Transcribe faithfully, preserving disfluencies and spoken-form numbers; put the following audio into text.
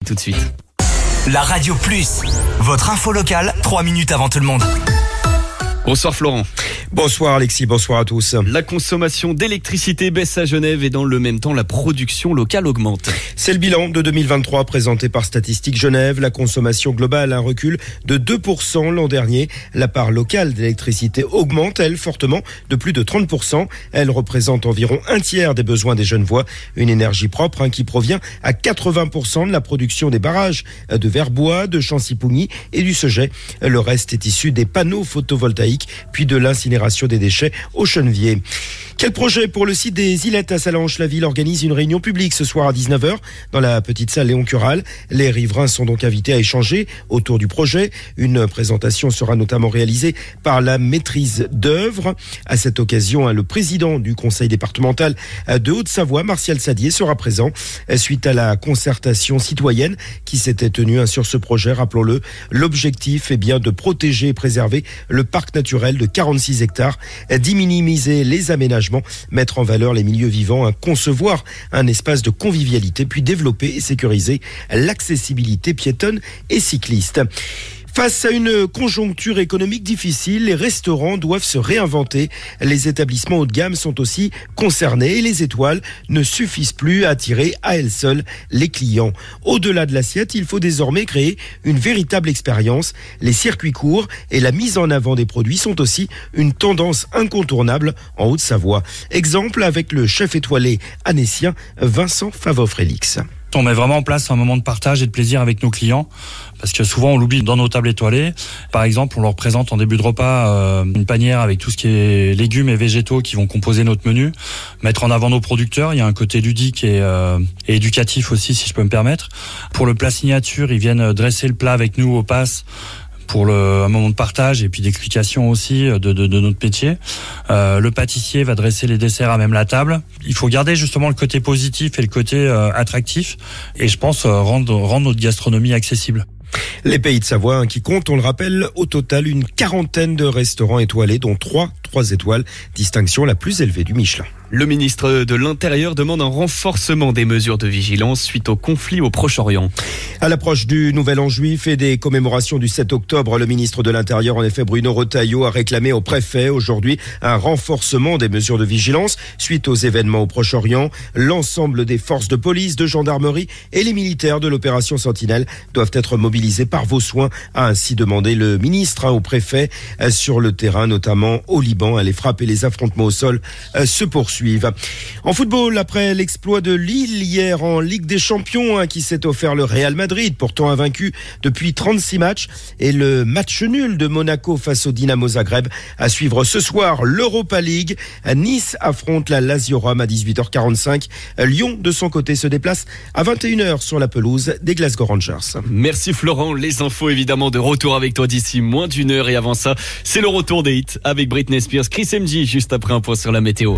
Tout de suite. La Radio Plus, votre info locale, trois minutes avant tout le monde. Bonsoir Florent. Bonsoir Alexis, bonsoir à tous. La consommation d'électricité baisse à Genève et dans le même temps, la production locale augmente. C'est le bilan de deux mille vingt-trois présenté par Statistique Genève. La consommation globale a un recul de deux pour cent l'an dernier. La part locale d'électricité augmente, elle, fortement, de plus de trente pour cent. Elle représente environ un tiers des besoins des Genevois. Une énergie propre hein, qui provient à quatre-vingts pour cent de la production des barrages de Verbois, de Chancy-Pougny et du Seget. Le reste est issu des panneaux photovoltaïques, puis de l'incinération des déchets au Chenevier. Quel projet pour le site des Ilettes à Salanches? La ville organise une réunion publique ce soir à dix-neuf heures dans la petite salle Léon Cural. Les riverains sont donc invités à échanger autour du projet. Une présentation sera notamment réalisée par la maîtrise d'œuvre. À cette occasion, le président du conseil départemental de Haute-Savoie, Martial Sadier, sera présent suite à la concertation citoyenne qui s'était tenue sur ce projet. Rappelons-le, l'objectif est bien de protéger et préserver le parc naturel de quarante-six hectares, d'y minimiser les aménagements, mettre en valeur les milieux vivants, concevoir un espace de convivialité, puis développer et sécuriser l'accessibilité piétonne et cycliste. Face à une conjoncture économique difficile, les restaurants doivent se réinventer. Les établissements haut de gamme sont aussi concernés et les étoiles ne suffisent plus à attirer à elles seules les clients. Au-delà de l'assiette, il faut désormais créer une véritable expérience. Les circuits courts et la mise en avant des produits sont aussi une tendance incontournable en Haute-Savoie. Exemple avec le chef étoilé annécien Vincent Favre-Félix. On met vraiment en place un moment de partage et de plaisir avec nos clients parce que souvent on l'oublie dans nos tables étoilées. Par exemple, on leur présente en début de repas euh, une panière avec tout ce qui est légumes et végétaux qui vont composer notre menu, mettre en avant nos producteurs. Il y a un côté ludique et, euh, et éducatif aussi, si je peux me permettre. Pour le plat signature, ils viennent dresser le plat avec nous au pass pour le, un moment de partage et puis d'explication aussi de, de, de notre métier. Euh, le pâtissier va dresser les desserts à même la table. Il faut garder justement le côté positif et le côté euh, attractif et je pense euh, rendre, rendre notre gastronomie accessible. Les Pays de Savoie hein, qui comptent, on le rappelle, au total une quarantaine de restaurants étoilés, dont trois, trois étoiles, distinction la plus élevée du Michelin. Le ministre de l'Intérieur demande un renforcement des mesures de vigilance suite au conflit au Proche-Orient. À l'approche du Nouvel An juif et des commémorations du sept octobre, le ministre de l'Intérieur, en effet, Bruno Retailleau, a réclamé au préfet aujourd'hui un renforcement des mesures de vigilance suite aux événements au Proche-Orient. L'ensemble des forces de police, de gendarmerie et les militaires de l'opération Sentinelle doivent être mobilisés par vos soins, a ainsi demandé le ministre hein, au préfet sur le terrain, notamment au Liban. Les frappes et les affrontements au sol se poursuivent. En football, après l'exploit de Lille hier en Ligue des Champions, hein, qui s'est offert le Real Madrid, pourtant invaincu depuis trente-six matchs, et le match nul de Monaco face au Dynamo Zagreb. À suivre ce soir, l'Europa League. Nice affronte la Lazio Rome à dix-huit heures quarante-cinq. Lyon, de son côté, se déplace à vingt et une heures sur la pelouse des Glasgow Rangers. Merci Florent. Les infos évidemment de retour avec toi d'ici moins d'une heure. Et avant ça, c'est le retour des hits avec Britney Spears, Chris M J, juste après un point sur la météo.